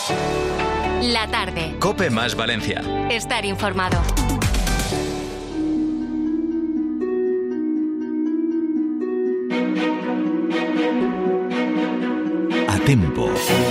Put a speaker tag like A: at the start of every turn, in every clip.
A: La tarde.
B: COPE más Valencia.
A: Estar informado.
B: A Tempo.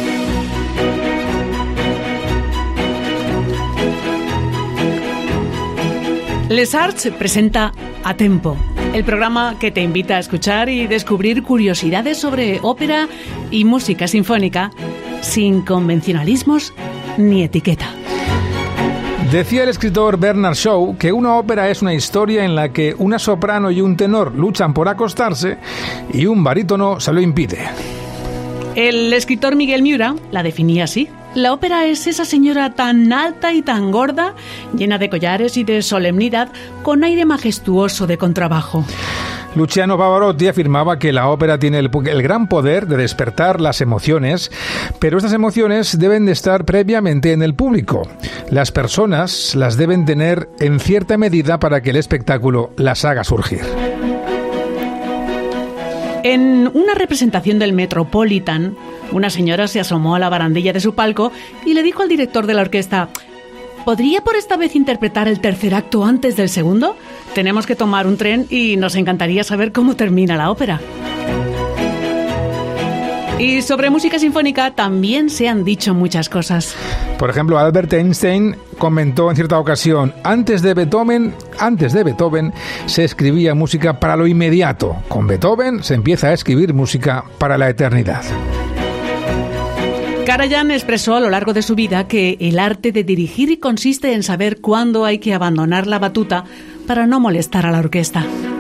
C: Les Arts presenta A Tempo, el programa que te invita a escuchar y descubrir curiosidades sobre ópera y música sinfónica sin convencionalismos ni etiqueta.
D: Decía el escritor Bernard Shaw que una ópera es una historia en la que una soprano y un tenor luchan por acostarse y un barítono se lo impide.
C: El escritor Miguel Miura la definía así. La ópera es esa señora tan alta y tan gorda, llena de collares y de solemnidad, con aire majestuoso de contrabajo.
D: Luciano Pavarotti afirmaba que la ópera tiene el gran poder de despertar las emociones, pero estas emociones deben de estar previamente en el público. Las personas las deben tener en cierta medida para que el espectáculo las haga surgir.
C: En una representación del Metropolitan, una señora se asomó a la barandilla de su palco y le dijo al director de la orquesta: ¿podría por esta vez interpretar el tercer acto antes del segundo? Tenemos que tomar un tren y nos encantaría saber cómo termina la ópera. Y sobre música sinfónica también se han dicho muchas cosas.
D: Por ejemplo, Albert Einstein comentó en cierta ocasión: antes de Beethoven se escribía música para lo inmediato. Con Beethoven se empieza a escribir música para la eternidad.
C: Karajan expresó a lo largo de su vida que el arte de dirigir consiste en saber cuándo hay que abandonar la batuta para no molestar a la orquesta.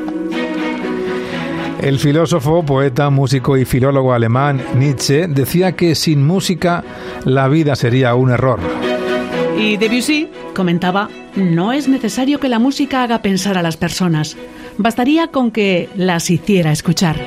D: El filósofo, poeta, músico y filólogo alemán Nietzsche decía que sin música la vida sería un error.
C: Y Debussy comentaba: no es necesario que la música haga pensar a las personas, bastaría con que las hiciera escuchar.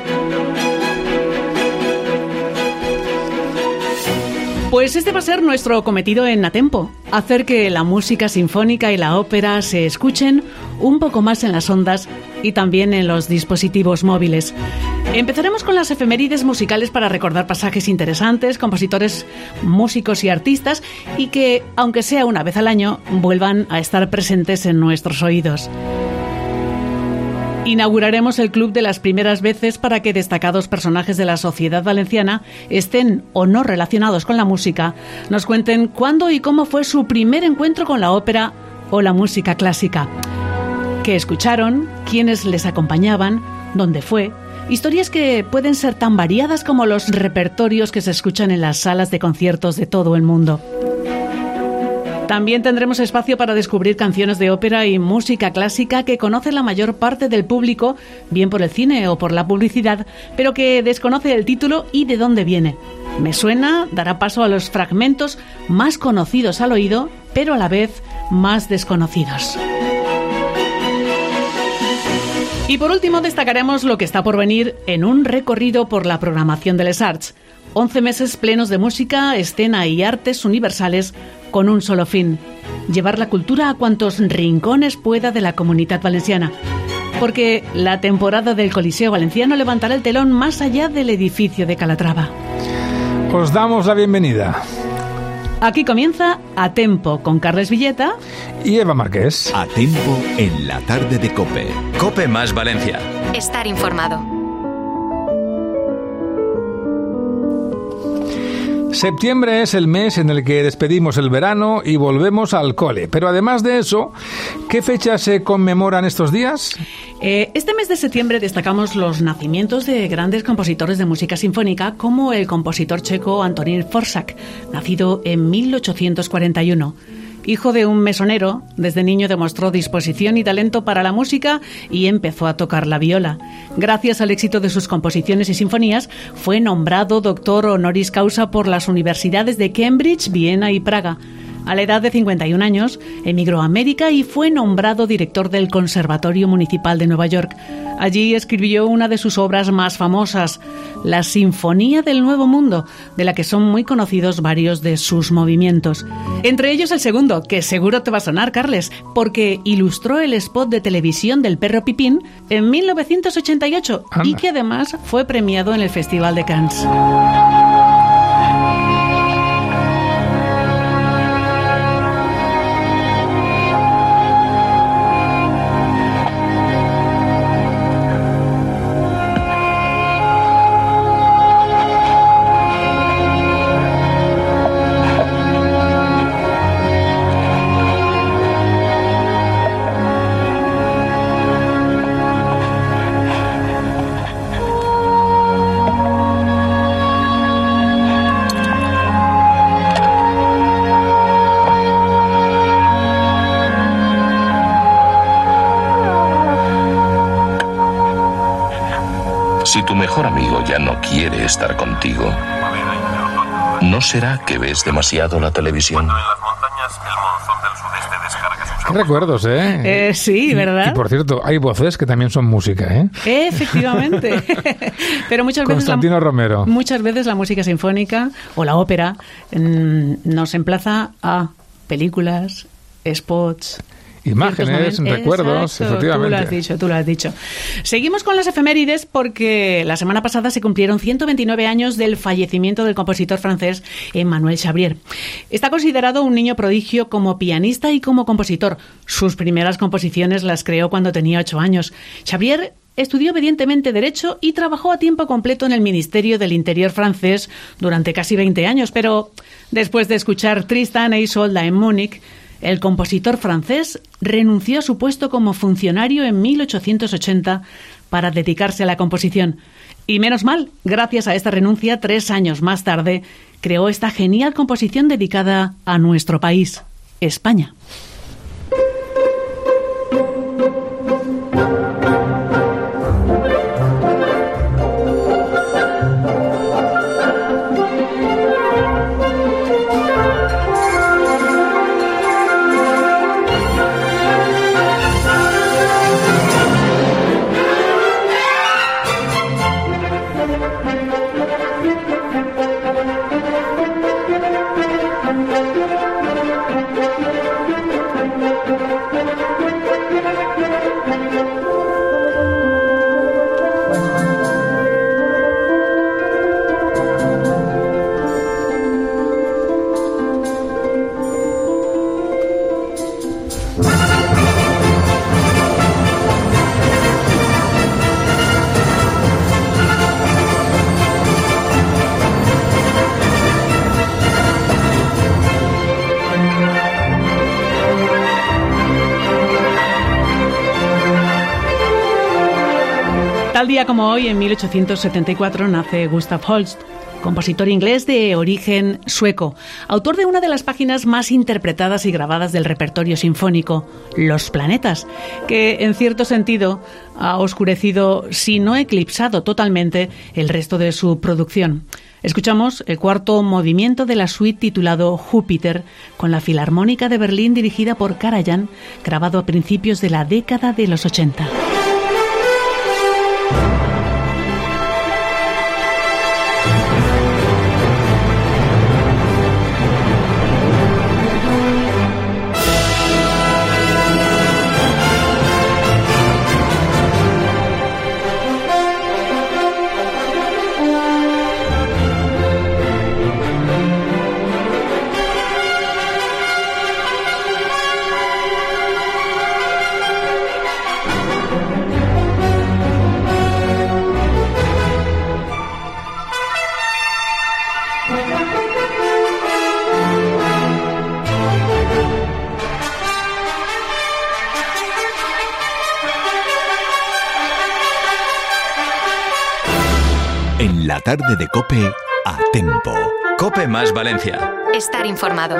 C: Pues este va a ser nuestro cometido en A Tempo: hacer que la música sinfónica y la ópera se escuchen un poco más en las ondas y también en los dispositivos móviles. Empezaremos con las efemérides musicales para recordar pasajes interesantes, compositores, músicos y artistas, y que, aunque sea una vez al año, vuelvan a estar presentes en nuestros oídos. Inauguraremos el club de las primeras veces para que destacados personajes de la sociedad valenciana, estén o no relacionados con la música, nos cuenten cuándo y cómo fue su primer encuentro con la ópera o la música clásica. ¿Qué escucharon? ¿Quiénes les acompañaban? ¿Dónde fue? Historias que pueden ser tan variadas como los repertorios que se escuchan en las salas de conciertos de todo el mundo. También tendremos espacio para descubrir canciones de ópera y música clásica que conoce la mayor parte del público, bien por el cine o por la publicidad, pero que desconoce el título y de dónde viene. Me suena dará paso a los fragmentos más conocidos al oído, pero a la vez más desconocidos. Y por último destacaremos lo que está por venir en un recorrido por la programación de Les Arts. 11 meses plenos de música, escena y artes universales con un solo fin: llevar la cultura a cuantos rincones pueda de la comunidad valenciana. Porque la temporada del Coliseo Valenciano levantará el telón más allá del edificio de Calatrava.
D: Os damos la bienvenida.
C: Aquí comienza A Tempo con Carles Villeta
D: y Eva Márquez.
B: A Tempo en la tarde de COPE. COPE más Valencia.
A: Estar informado.
D: Septiembre es el mes en el que despedimos el verano y volvemos al cole. Pero además de eso, ¿qué fechas se conmemoran estos días?
C: Este mes de septiembre destacamos los nacimientos de grandes compositores de música sinfónica, como el compositor checo Antonín Dvořák, nacido en 1841. Hijo de un mesonero, desde niño demostró disposición y talento para la música y empezó a tocar la viola. Gracias al éxito de sus composiciones y sinfonías, fue nombrado doctor honoris causa por las universidades de Cambridge, Viena y Praga. A la edad de 51 años, emigró a América y fue nombrado director del Conservatorio Municipal de Nueva York. Allí escribió una de sus obras más famosas, la Sinfonía del Nuevo Mundo, de la que son muy conocidos varios de sus movimientos. Entre ellos el segundo, que seguro te va a sonar, Carles, porque ilustró el spot de televisión del perro Pipín en 1988 y que además fue premiado en el Festival de Cannes.
E: Si tu mejor amigo ya no quiere estar contigo, ¿no será que ves demasiado la televisión?
D: Qué recuerdos, ¿eh?
C: Sí, ¿verdad?
D: Y por cierto, hay voces que también son música, ¿eh?
C: Efectivamente. Pero
D: Constantino Romero.
C: Muchas veces la música sinfónica o la ópera nos emplaza a películas, spots,
D: imágenes, recuerdos.
C: Exacto,
D: efectivamente.
C: Tú lo has dicho. Seguimos con las efemérides porque la semana pasada se cumplieron 129 años del fallecimiento del compositor francés Emmanuel Chabrier. Está considerado un niño prodigio como pianista y como compositor. Sus primeras composiciones las creó cuando tenía 8 años. Chabrier estudió obedientemente Derecho y trabajó a tiempo completo en el Ministerio del Interior francés durante casi 20 años, pero después de escuchar Tristan e Isolda en Múnich, el compositor francés renunció a su puesto como funcionario en 1880 para dedicarse a la composición. Y menos mal, gracias a esta renuncia, 3 años más tarde, creó esta genial composición dedicada a nuestro país, España. Tal día como hoy, en 1874, nace Gustav Holst, compositor inglés de origen sueco, autor de una de las páginas más interpretadas y grabadas del repertorio sinfónico, Los Planetas, que en cierto sentido ha oscurecido, si no eclipsado totalmente, el resto de su producción. Escuchamos el cuarto movimiento de la suite titulado Júpiter, con la Filarmónica de Berlín dirigida por Karajan, grabado a principios de la década de los 80.
B: En la tarde de COPE, a Tempo.
F: COPE más Valencia.
A: Estar informado.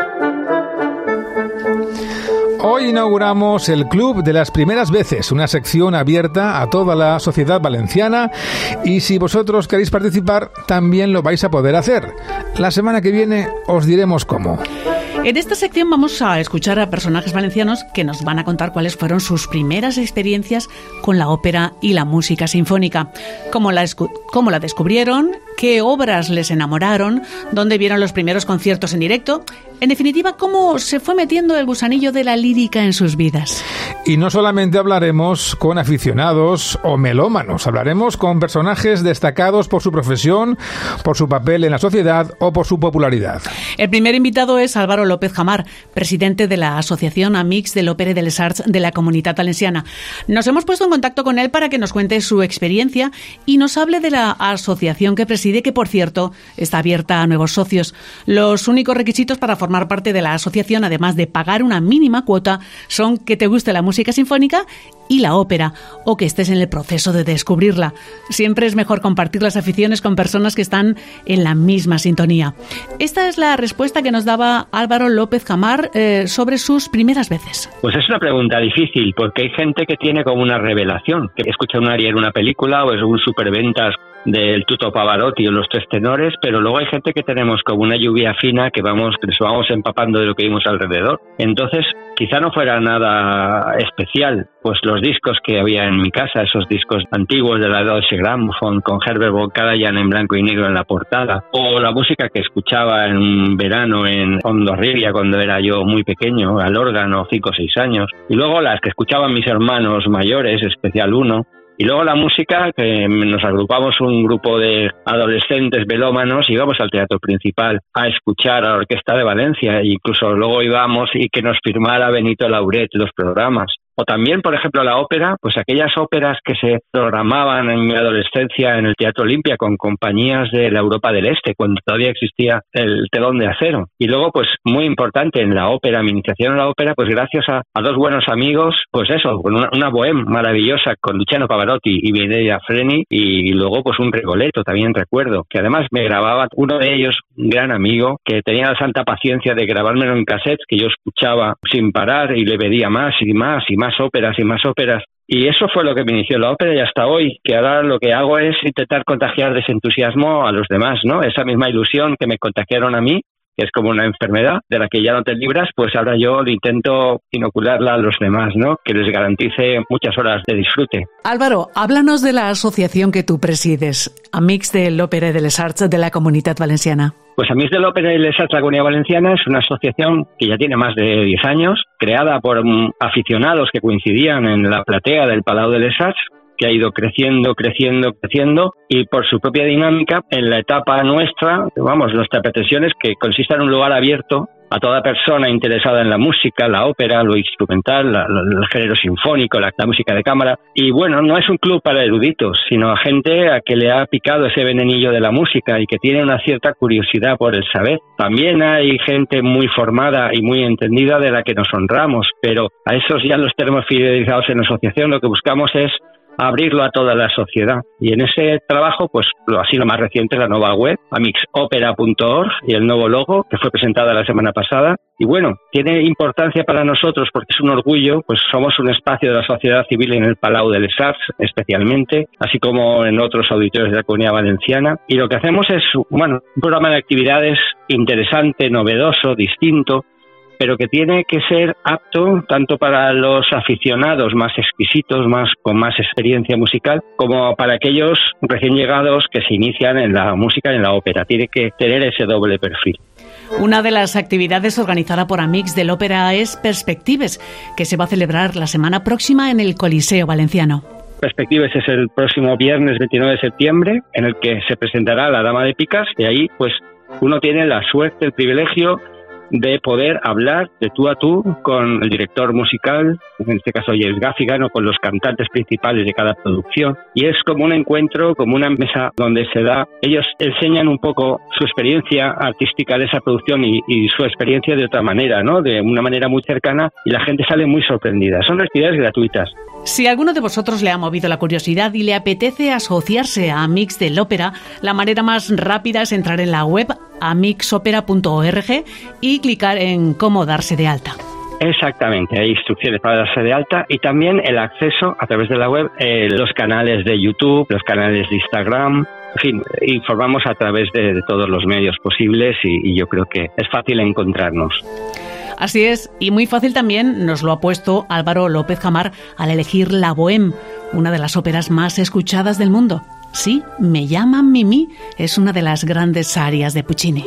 D: Hoy inauguramos el Club de las Primeras Veces, una sección abierta a toda la sociedad valenciana, y si vosotros queréis participar, también lo vais a poder hacer. La semana que viene os diremos cómo.
C: En esta sección vamos a escuchar a personajes valencianos que nos van a contar cuáles fueron sus primeras experiencias con la ópera y la música sinfónica, cómo la descubrieron, qué obras les enamoraron, dónde vieron los primeros conciertos en directo, en definitiva, cómo se fue metiendo el gusanillo de la lírica en sus vidas.
D: Y no solamente hablaremos con aficionados o melómanos, hablaremos con personajes destacados por su profesión, por su papel en la sociedad o por su popularidad.
C: El primer invitado es Álvaro López Jamar, presidente de la Asociación Amics de l'Òpera de les Arts de la Comunitat Valenciana. Nos hemos puesto en contacto con él para que nos cuente su experiencia y nos hable de la asociación que preside, que por cierto está abierta a nuevos socios. Los únicos requisitos para formar parte de la asociación, además de pagar una mínima cuota, son que te guste la música sinfónica y la ópera, o que estés en el proceso de descubrirla. Siempre es mejor compartir las aficiones con personas que están en la misma sintonía. Esta es la respuesta que nos daba Álvaro López Jamar sobre sus primeras veces.
G: Pues es una pregunta difícil, porque hay gente que tiene como una revelación, que escucha un aria en una película o es un superventas del Tuto Pavarotti o los Tres Tenores, pero luego hay gente que tenemos como una lluvia fina que nos vamos empapando de lo que vimos alrededor. Entonces, quizá no fuera nada especial, pues los discos que había en mi casa, esos discos antiguos de la Deutsche Grammophon con Herbert von Karajan en blanco y negro en la portada, o la música que escuchaba en un verano en Hondorribia cuando era yo muy pequeño, al órgano, 5 o 6 años, y luego las que escuchaban mis hermanos mayores, especial uno. Y luego la música, que nos agrupamos un grupo de adolescentes melómanos, íbamos al Teatro Principal a escuchar a la Orquesta de Valencia, e incluso luego íbamos y que nos firmara Benito Lauret los programas. O también, por ejemplo, la ópera, pues aquellas óperas que se programaban en mi adolescencia en el Teatro Olimpia con compañías de la Europa del Este, cuando todavía existía el telón de acero. Y luego, pues muy importante en la ópera, mi iniciación en la ópera, pues gracias a dos buenos amigos, pues eso, con una bohème maravillosa con Luciano Pavarotti y Mireia Freni, y luego pues un Rigoletto, también recuerdo, que además me grababa uno de ellos, un gran amigo, que tenía la santa paciencia de grabármelo en cassettes, que yo escuchaba sin parar y le pedía más y más y más óperas y más óperas. Y eso fue lo que me inició la ópera, y hasta hoy, que ahora lo que hago es intentar contagiar de ese entusiasmo a los demás, ¿no? Esa misma ilusión que me contagiaron a mí, que es como una enfermedad de la que ya no te libras, pues ahora yo intento inocularla a los demás, ¿no? Que les garantice muchas horas de disfrute.
C: Álvaro, háblanos de la asociación que tú presides, Amics de l'Òpera i de les Arts de la Comunitat Valenciana.
G: Pues Amics de l'Òpera i les Arts de la Comunidad Valenciana es una asociación que ya tiene más de 10 años, creada por aficionados que coincidían en la platea del Palau de les Arts, que ha ido creciendo y por su propia dinámica en la etapa nuestra, nuestra pretensión es que consista en un lugar abierto a toda persona interesada en la música, la ópera, lo instrumental, el género sinfónico, la música de cámara. Y bueno, no es un club para eruditos, sino a gente a que le ha picado ese venenillo de la música y que tiene una cierta curiosidad por el saber. También hay gente muy formada y muy entendida de la que nos honramos, pero a esos ya los tenemos fidelizados en la asociación. Lo que buscamos es abrirlo a toda la sociedad. Y en ese trabajo, pues así lo más reciente es la nueva web, amixopera.org, y el nuevo logo, que fue presentada la semana pasada. Y bueno, tiene importancia para nosotros porque es un orgullo, pues somos un espacio de la sociedad civil en el Palau de les Arts, especialmente, así como en otros auditorios de la Comunidad Valenciana. Y lo que hacemos es, un programa de actividades interesante, novedoso, distinto, pero que tiene que ser apto tanto para los aficionados más exquisitos, con más experiencia musical, como para aquellos recién llegados que se inician en la música y en la ópera. Tiene que tener ese doble perfil.
C: Una de las actividades organizada por Amics de l'Òpera es Perspectives, que se va a celebrar la semana próxima en el Coliseo Valenciano.
G: Perspectives es el próximo viernes 29 de septiembre, en el que se presentará La Dama de Picas, y ahí pues uno tiene la suerte, el privilegio de poder hablar de tú a tú con el director musical, en este caso James Gaffigan, o con los cantantes principales de cada producción. Y es como un encuentro, como una mesa donde ellos enseñan un poco su experiencia artística de esa producción y su experiencia de otra manera, ¿no? De una manera muy cercana, y la gente sale muy sorprendida. Son actividades gratuitas.
C: Si a alguno de vosotros le ha movido la curiosidad y le apetece asociarse a Amics de l'Òpera, la manera más rápida es entrar en la web amixopera.org y clicar en cómo darse de alta.
G: Exactamente, hay instrucciones para darse de alta y también el acceso a través de la web, los canales de YouTube, los canales de Instagram. En fin, informamos a través de todos los medios posibles y yo creo que es fácil encontrarnos.
C: Así es, y muy fácil también nos lo ha puesto Álvaro López Jamar al elegir La Bohème, una de las óperas más escuchadas del mundo. Sí, Me llaman Mimi es una de las grandes arias de Puccini.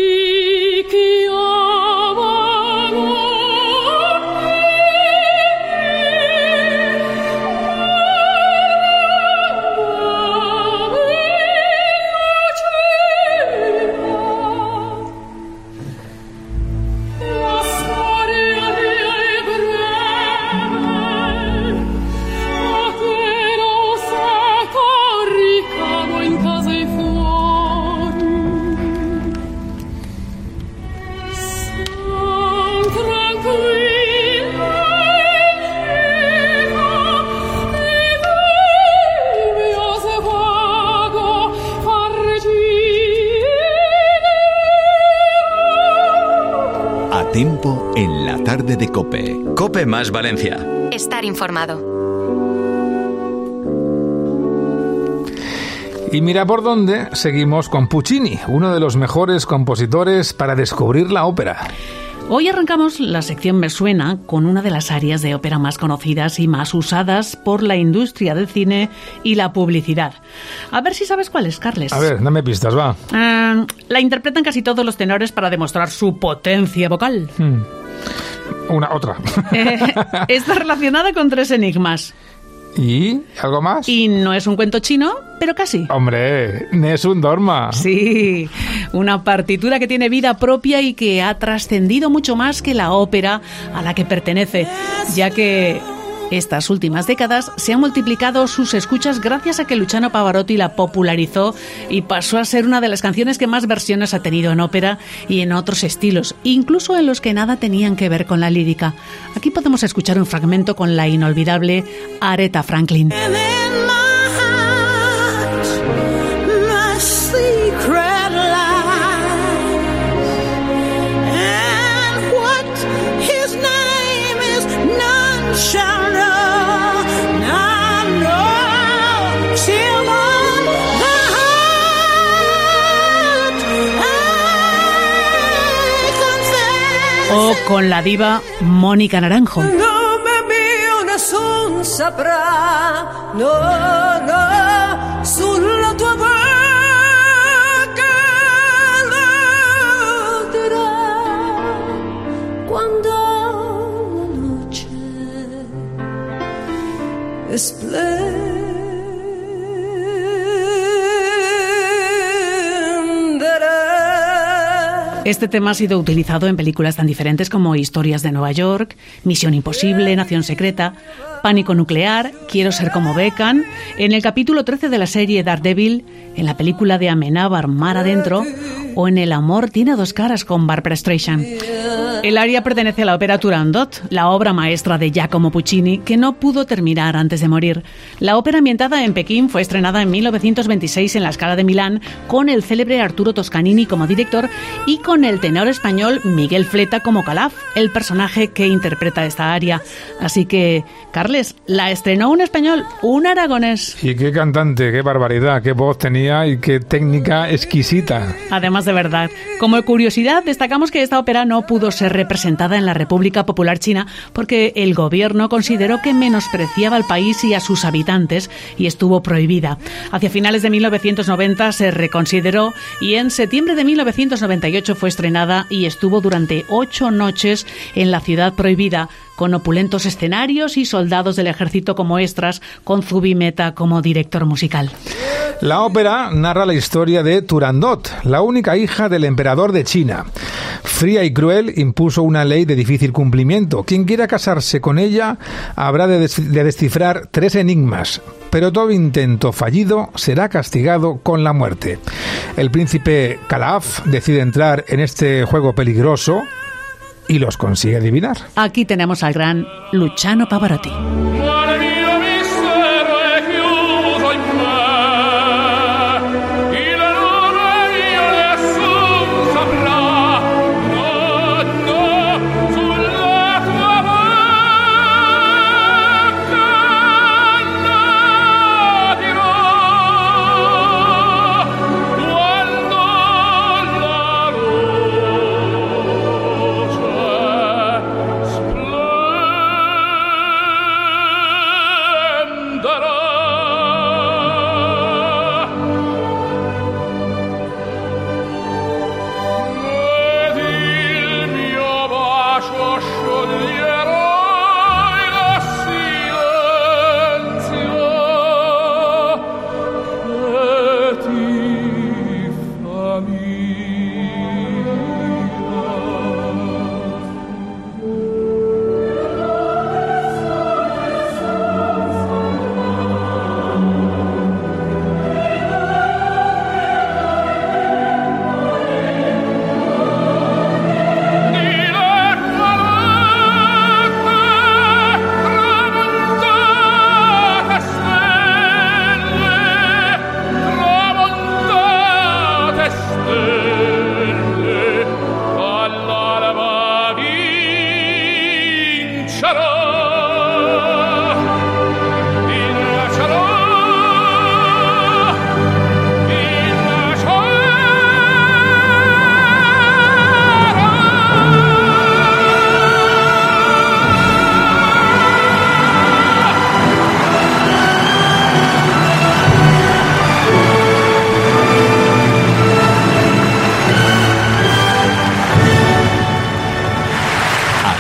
B: Tiempo en la tarde de COPE.
F: COPE más Valencia.
A: Estar informado.
D: Y mira por dónde seguimos con Puccini, uno de los mejores compositores para descubrir la ópera.
C: Hoy arrancamos la sección Me Suena con una de las áreas de ópera más conocidas y más usadas por la industria del cine y la publicidad. A ver si sabes cuál es, Carles.
D: A ver, dame pistas, va.
C: La interpretan casi todos los tenores para demostrar su potencia vocal.
D: Otra.
C: Está relacionada con 3 enigmas.
D: ¿Y algo más?
C: Y no es un cuento chino, pero casi.
D: Hombre, Nessun Dorma.
C: Sí, una partitura que tiene vida propia y que ha trascendido mucho más que la ópera a la que pertenece, ya que estas últimas décadas se han multiplicado sus escuchas gracias a que Luciano Pavarotti la popularizó y pasó a ser una de las canciones que más versiones ha tenido en ópera y en otros estilos, incluso en los que nada tenían que ver con la lírica. Aquí podemos escuchar un fragmento con la inolvidable Aretha Franklin. O con la diva Mónica Naranjo.
H: Sulla tua bocca laterà quando la luce esplenderà.
C: Este tema ha sido utilizado en películas tan diferentes como Historias de Nueva York, Misión Imposible, Nación Secreta, Pánico Nuclear, Quiero ser como Beckham, en el capítulo 13 de la serie Daredevil, en la película de Amenábar Mar Adentro o en El amor tiene 2 caras con Barbra Streisand. El aria pertenece a la ópera Turandot, la obra maestra de Giacomo Puccini, que no pudo terminar antes de morir. La ópera ambientada en Pekín fue estrenada en 1926 en la Scala de Milán con el célebre Arturo Toscanini como director y con el tenor español Miguel Fleta como Calaf, el personaje que interpreta esta aria. Así que, Carles, la estrenó un español, un aragonés.
D: Y qué cantante, qué barbaridad, qué voz tenía y qué técnica exquisita.
C: Además, de verdad, como curiosidad, destacamos que esta ópera no pudo ser representada en la República Popular China porque el gobierno consideró que menospreciaba al país y a sus habitantes y estuvo prohibida. Hacia finales de 1990 se reconsideró y en septiembre de 1998 fue estrenada y estuvo durante 8 noches en la ciudad prohibida, con opulentos escenarios y soldados del ejército como extras, con Zubin Mehta como director musical.
D: La ópera narra la historia de Turandot, la única hija del emperador de China. Fría y cruel, impuso una ley de difícil cumplimiento. Quien quiera casarse con ella habrá de descifrar 3 enigmas, pero todo intento fallido será castigado con la muerte. El príncipe Calaf decide entrar en este juego peligroso y los consigue adivinar.
C: Aquí tenemos al gran Luciano Pavarotti.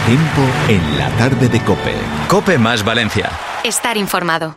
B: Tiempo en la tarde de COPE.
F: COPE más Valencia.
A: Estar informado.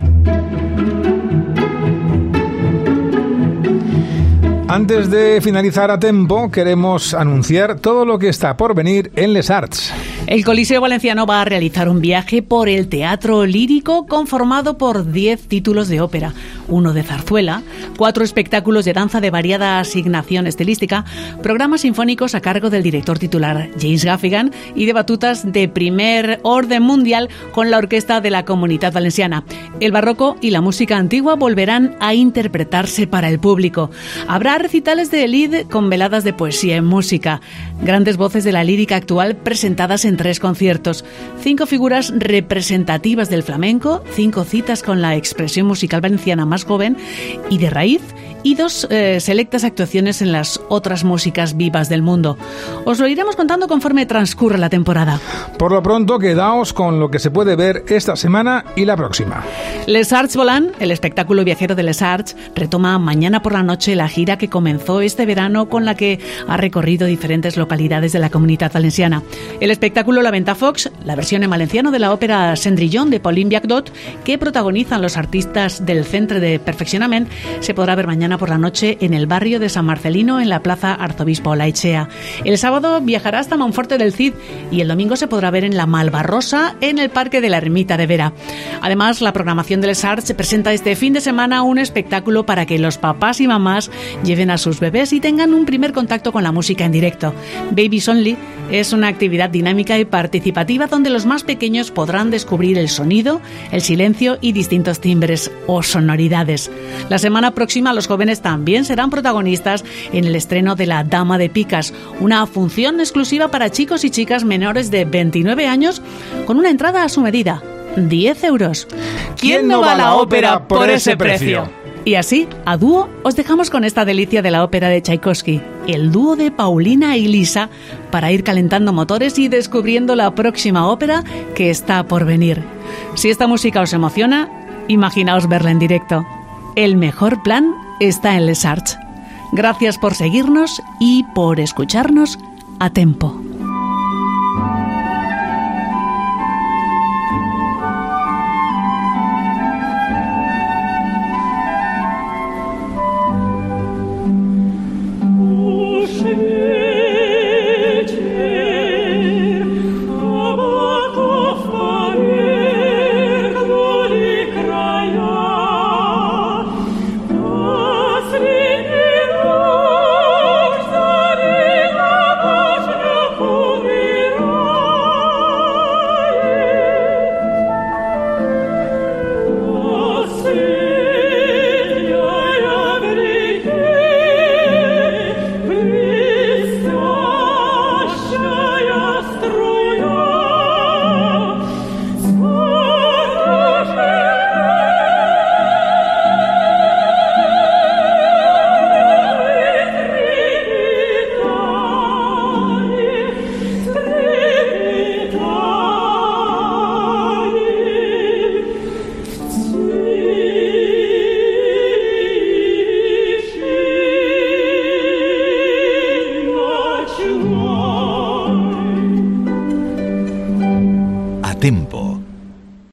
D: Antes de finalizar a tiempo, queremos anunciar todo lo que está por venir en Les Arts.
C: El Coliseo Valenciano va a realizar un viaje por el teatro lírico conformado por 10 títulos de ópera, 1 de zarzuela, 4 espectáculos de danza de variada asignación estilística, programas sinfónicos a cargo del director titular James Gaffigan y de batutas de primer orden mundial con la orquesta de la Comunitat Valenciana. El barroco y la música antigua volverán a interpretarse para el público. Habrá recitales de Elid con veladas de poesía y música, grandes voces de la lírica actual presentadas en 3 conciertos, 5 figuras representativas del flamenco, 5 citas con la expresión musical valenciana más joven y de raíz, y 2 selectas actuaciones en las otras músicas vivas del mundo. Os lo iremos contando conforme transcurra la temporada.
D: Por lo pronto, quedaos con lo que se puede ver esta semana y la próxima.
C: Les Arts Volant, el espectáculo viajero de Les Arts, retoma mañana por la noche la gira que comenzó este verano, con la que ha recorrido diferentes localidades de la Comunitat Valenciana. El espectáculo La Ventafocs, la versión en valenciano de la ópera Cendrillon de Pauline Viardot, que protagonizan los artistas del Centre de Perfeccionament, se podrá ver mañana por la noche en el barrio de San Marcelino, en la Plaza Arzobispo Olaechea. El sábado viajará hasta Monforte del Cid y el domingo se podrá ver en la Malvarrosa, en el Parque de la Ermita de Vera. Además, la programación de Les Arts presenta este fin de semana un espectáculo para que los papás y mamás lleven a sus bebés y tengan un primer contacto con la música en directo. Babies Only es una actividad dinámica y participativa donde los más pequeños podrán descubrir el sonido, el silencio y distintos timbres o sonoridades. La semana próxima los jóvenes también serán protagonistas en el estreno de La Dama de Picas, una función exclusiva para chicos y chicas menores de 29 años con una entrada a su medida, 10 euros.
D: ¿Quién no va a la ópera por ese precio?
C: Y así, a dúo, os dejamos con esta delicia de la ópera de Tchaikovsky, el dúo de Paulina y Lisa, para ir calentando motores y descubriendo la próxima ópera que está por venir. Si esta música os emociona, imaginaos verla en directo. El mejor plan está en Les Arts. Gracias por seguirnos y por escucharnos a tiempo.
B: Tiempo.